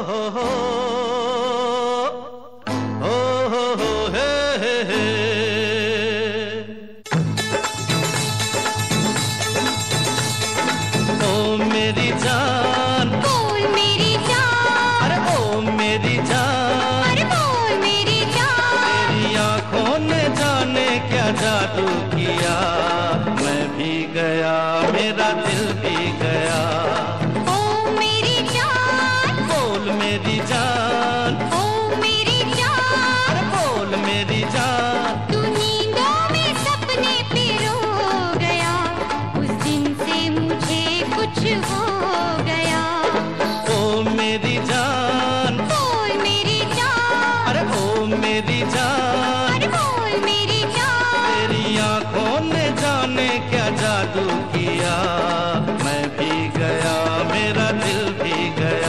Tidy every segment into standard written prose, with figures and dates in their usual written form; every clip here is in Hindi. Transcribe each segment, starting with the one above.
जादू किया मैं भी गया मेरा दिल भी गया। ओ मेरी जान बोल मेरी जान, ओ मेरी जान बोल मेरी जान। तू नींदों में सपने पे रो गया, उस दिन से मुझे कुछ हो गया। ओ मेरी जान बोल मेरी जान, अरे ओ मेरी जान, अरे बोल मेरी जान। तेरी आंखों ने जाने क्या जादू किया मैं भी गया मेरा दिल भी गया।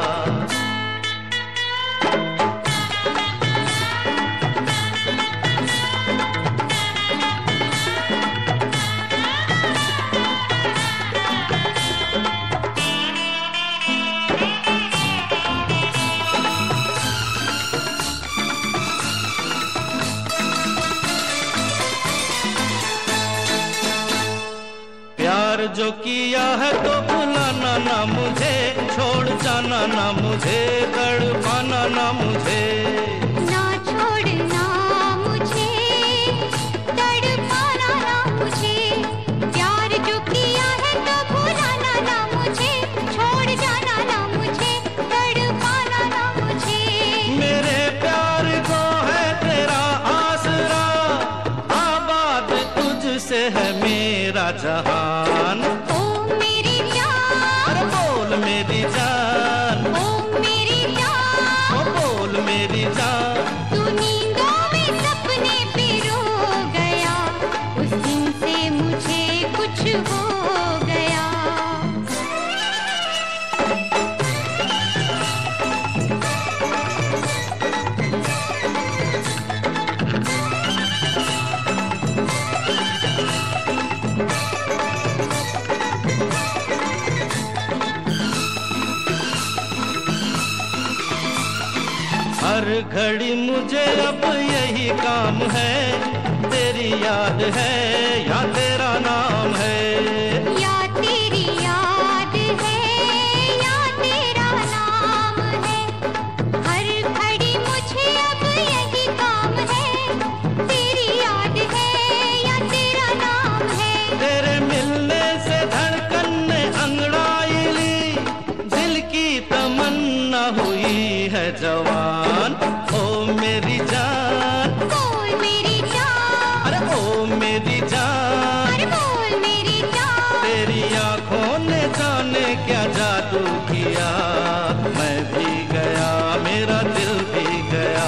प्यार जो किया है तो भुलाना ना मुझे, छोड़ जाना ना मुझे, तड़पाना ना मुझे। ना छोड़ना मुझे, तड़पाना ना मुझे। प्यार जो किया है तो भुलाना ना मुझे, छोड़ जाना ना मुझे, तड़पाना ना मुझे। मेरे प्यार को है तेरा आसरा, आबाद तुझसे है मेरा जहान। ओ मेरी जान, अरे बोल मेरी जान, ओ मेरी जान। ओ बोल मेरी जान। तू नींदों में सपने पे रो गया, उस दिन से मुझे कुछ हो गया। हर घड़ी मुझे अब यही काम है, तेरी याद है या तेरा नाम है। या तेरी याद है या तेरा नाम है, हर घड़ी मुझे अब यही काम है। तेरी याद है या तेरा नाम है। तेरे मिलने से धड़कन ने अंगड़ाई ली, दिल की तमन्ना हुई है जवान। ओ मेरी जान, बोल मेरी जान, अरे ओ मेरी जान। अरे बोल मेरी जान। तेरी आंखों ने जाने क्या जादू किया मैं भी गया मेरा दिल भी गया।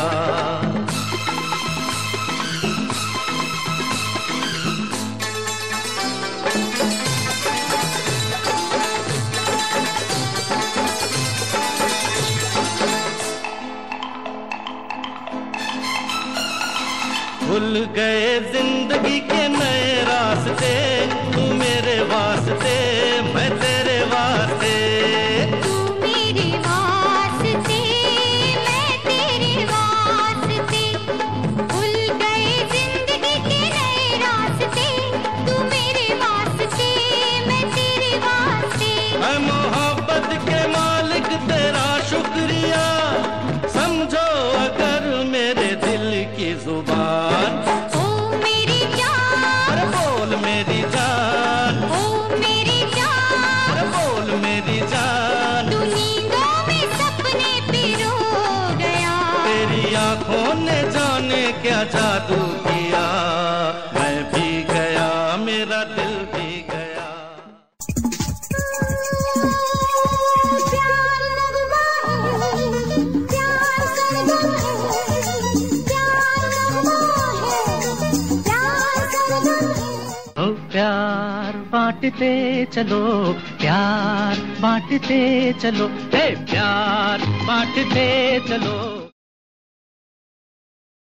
भूल गए जिंदगी के नए रास्ते, तू मेरे वास्ते मैं तेरे वास्ते। तू मेरे वास्ते मैं तेरे वास्ते, भूल गए जिंदगी के नए रास्ते। तू मेरे वास्ते मैं तेरे वास्ते। मैं मोहब्बत के मालिक तेरा शुक्रिया, समझो अगर मेरे दिल की जुबान। ओ मेरी जान, अरे बोल मेरी जान, ओ मेरी जान। अरे बोल मेरी जान। तू नींदों में सपने पे रो गया, तेरी आंखों ने जाने क्या जादू किया मैं भी गया मेरा दिल भी गया। प्यार लगवा है, प्यार करना है, प्यार लगवा है, प्यार करना है। ओ प्यार बांटते चलो, प्यार बांटते चलो, हे प्यार बांटते चलो।